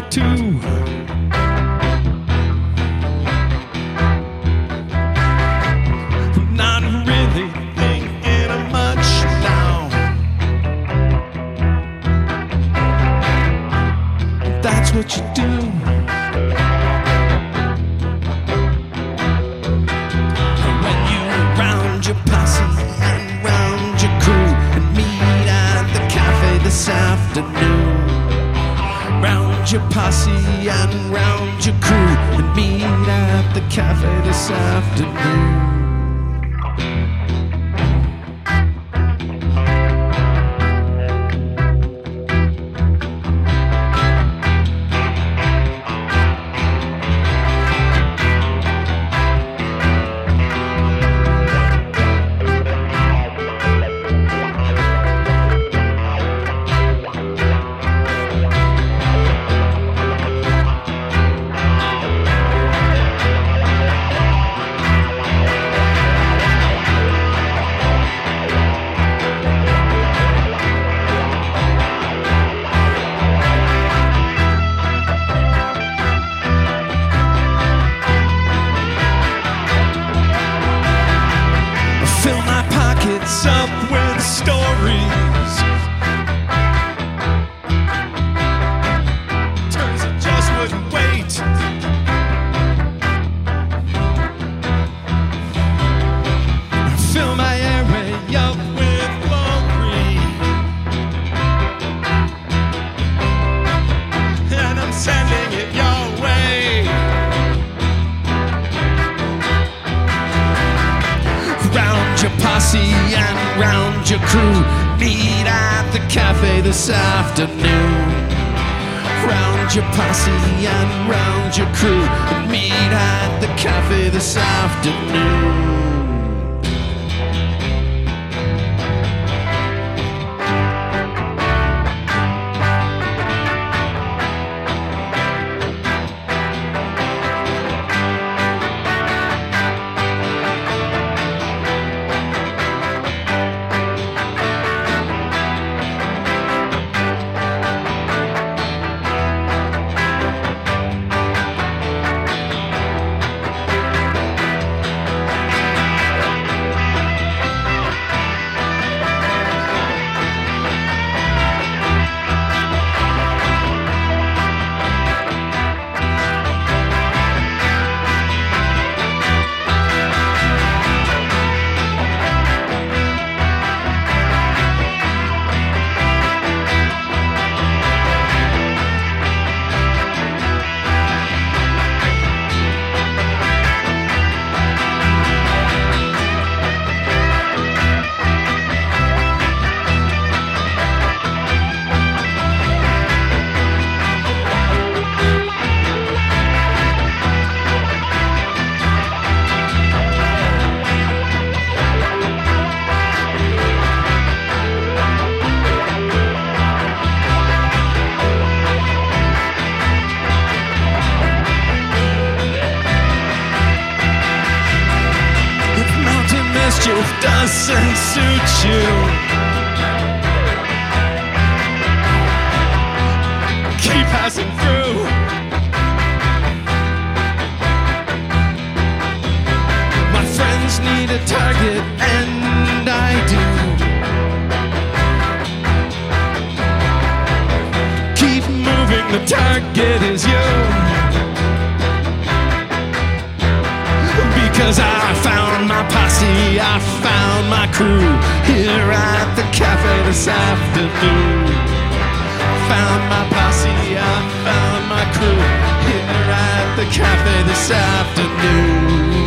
too. Not really thinking of much now. That's what you do. When you round your posse and round your crew and meet at the cafe this afternoon. Round your posse and round your crew and meet at the cafe this afternoon. Fill my pockets up with stories. Turns it just wouldn't wait. Fill my area up with glory. And I'm sending it your way. Round your posse and round your crew, meet at the cafe this afternoon. Round your posse and round your crew, meet at the cafe this afternoon. Mischief doesn't suit you. Keep passing through. My friends need a target, and I do. Keep moving, the target is you. Because I found my posse, I found my crew here at the cafe this afternoon. Found my posse, I found my crew here at the cafe this afternoon.